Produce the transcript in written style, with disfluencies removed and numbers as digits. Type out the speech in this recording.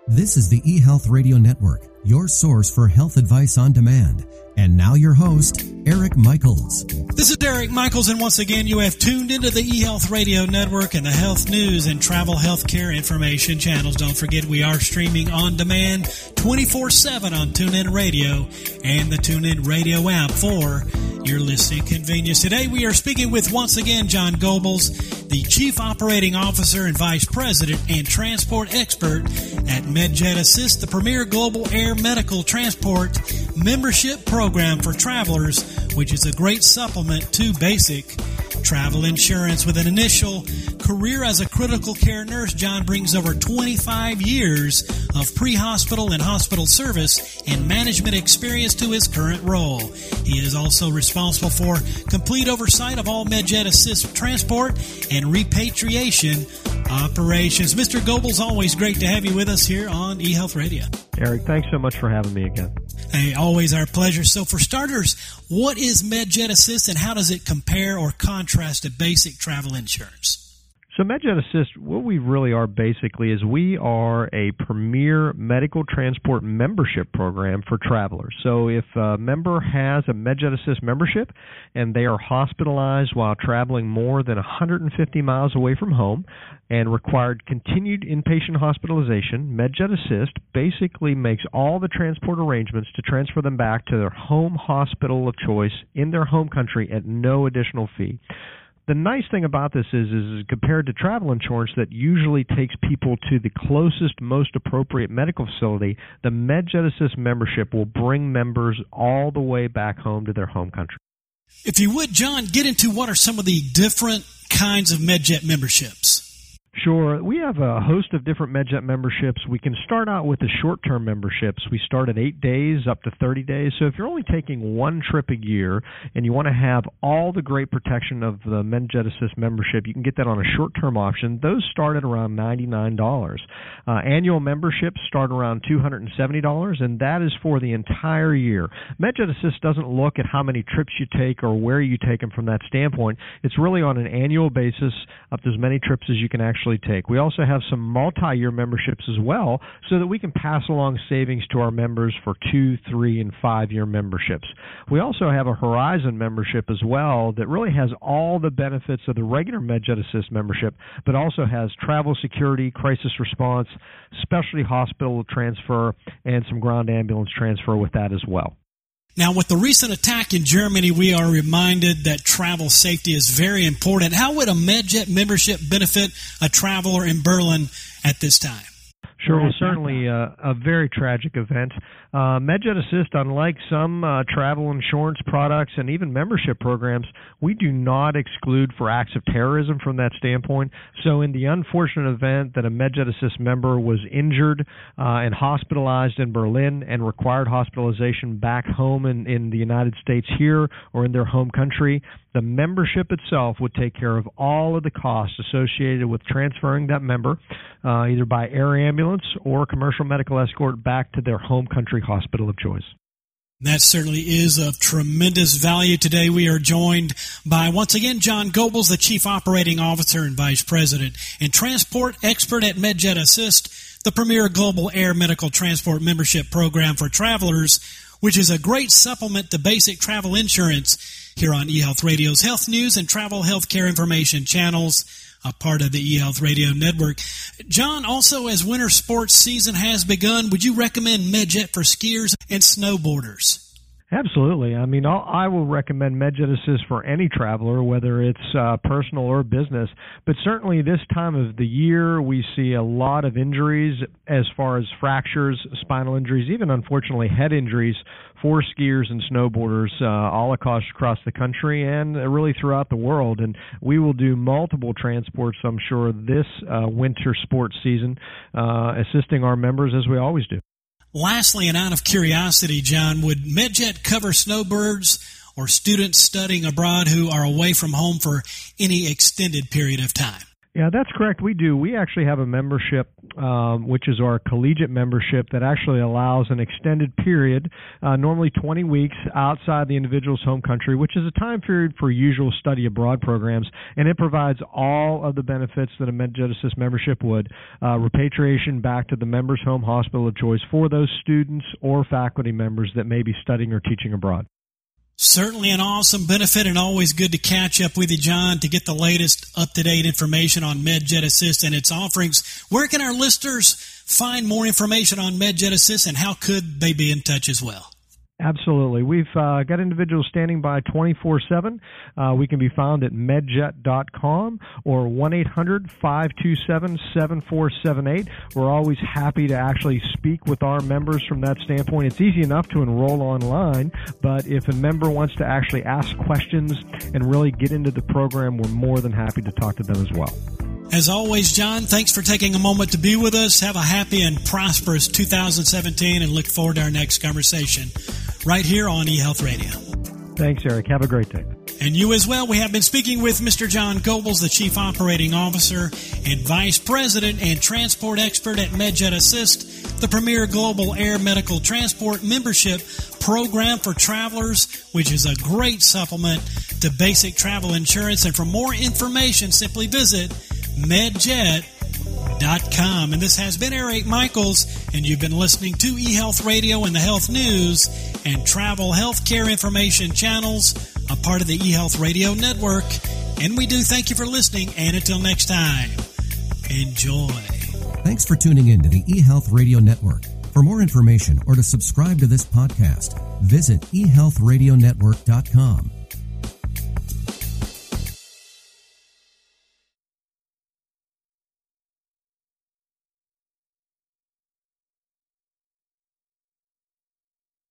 This is the eHealth Radio Network, your source for health advice on demand. And now your host, Eric Michaels. This is Eric Michaels, and once again, you have tuned into the eHealth Radio Network and the health news and travel healthcare information channels. Don't forget, we are streaming on demand 24/7 on TuneIn Radio and the TuneIn Radio app for your listening convenience. Today, we are speaking with, once again, John Goebbels, the Chief Operating Officer and Vice President and Transport Expert at MedJet Assist, the premier global air medical transport membership program for travelers, which is a great supplement to basic travel insurance. With an initial career as a critical care nurse, John brings over 25 years of pre-hospital and hospital service and management experience to his current role. He is also responsible for complete oversight of all MedJet Assist transport and repatriation operations. Mr. Goebbels, always great to have you with us here on eHealth Radio. Eric, thanks so much for having me again. Hey, always our pleasure. So for starters, what is MedJet Assist and how does it compare or contrast to basic travel insurance? So MedJet Assist, what we really are basically is we are a premier medical transport membership program for travelers. So if a member has a MedJet Assist membership and they are hospitalized while traveling more than 150 miles away from home and required continued inpatient hospitalization, MedJet Assist basically makes all the transport arrangements to transfer them back to their home hospital of choice in their home country at no additional fee. The nice thing about this is compared to travel insurance that usually takes people to the closest, most appropriate medical facility, the MedJet Assist membership will bring members all the way back home to their home country. If you would, John, get into what are some of the different kinds of MedJet memberships? Sure. We have a host of different MedJet memberships. We can start out with the short-term memberships. We start at 8 days up to 30 days. So if you're only taking one trip a year and you want to have all the great protection of the MedJet Assist membership, you can get that on a short-term option. Those start at around $99. Annual memberships start around $270, and that is for the entire year. MedJet Assist doesn't look at how many trips you take or where you take them from that standpoint. It's really on an annual basis up to as many trips as you can actually take. We also have some multi-year memberships as well so that we can pass along savings to our members for 2, 3, and 5-year memberships. We also have a Horizon membership as well that really has all the benefits of the regular MedJet Assist membership, but also has travel security, crisis response, specialty hospital transfer, and some ground ambulance transfer with that as well. Now, with the recent attack in Germany, we are reminded that travel safety is very important. How would a MedJet membership benefit a traveler in Berlin at this time? Sure, well, certainly a very tragic event. MedJet Assist, unlike some travel insurance products and even membership programs, we do not exclude for acts of terrorism from that standpoint. So in the unfortunate event that a MedJet Assist member was injured and hospitalized in Berlin and required hospitalization back home in the United States here or in their home country, the membership itself would take care of all of the costs associated with transferring that member either by air ambulance or commercial medical escort back to their home country hospital of choice. That certainly is of tremendous value. Today we are joined by, once again, John Goebbels, the Chief Operating Officer and Vice President and Transport Expert at MedJet Assist, the premier global air medical transport membership program for travelers, which is a great supplement to basic travel insurance here on eHealth Radio's Health News and Travel Healthcare Information channels, a part of the eHealth Radio Network. John, also as winter sports season has begun, would you recommend MedJet for skiers and snowboarders? Absolutely. I mean, I will recommend MedJet Assist for any traveler, whether it's personal or business. But certainly this time of the year, we see a lot of injuries as far as fractures, spinal injuries, even unfortunately head injuries for skiers and snowboarders all across the country and really throughout the world. And we will do multiple transports, I'm sure, this winter sports season, assisting our members as we always do. Lastly, and out of curiosity, John, would MedJet cover snowbirds or students studying abroad who are away from home for any extended period of time? Yeah, that's correct. We do. We actually have a membership, which is our collegiate membership, that actually allows an extended period, normally 20 weeks outside the individual's home country, which is a time period for usual study abroad programs, and it provides all of the benefits that a MedGenesis membership would. Repatriation back to the member's home hospital of choice for those students or faculty members that may be studying or teaching abroad. Certainly an awesome benefit, and always good to catch up with you, John, to get the latest up-to-date information on MedJet Assist and its offerings. Where can our listeners find more information on MedJet Assist, and how could they be in touch as well? Absolutely. We've got individuals standing by 24/7. We can be found at medjet.com or 1-800-527-7478. We're always happy to actually speak with our members from that standpoint. It's easy enough to enroll online, but if a member wants to actually ask questions and really get into the program, we're more than happy to talk to them as well. As always, John, thanks for taking a moment to be with us. Have a happy and prosperous 2017, and look forward to our next conversation right here on eHealth Radio. Thanks, Eric. Have a great day. And you as well. We have been speaking with Mr. John Goebbels, the Chief Operating Officer and Vice President and Transport Expert at MedJet Assist, the premier global air medical transport membership program for travelers, which is a great supplement to basic travel insurance. And for more information, simply visit medjet.com. And this has been Eric Michaels, and you've been listening to eHealth Radio and the health news and travel healthcare information channels, a part of the eHealth Radio Network. And we do thank you for listening, and until next time, enjoy. Thanks for tuning in to the eHealth Radio Network. For more information or to subscribe to this podcast, visit eHealthRadioNetwork.com.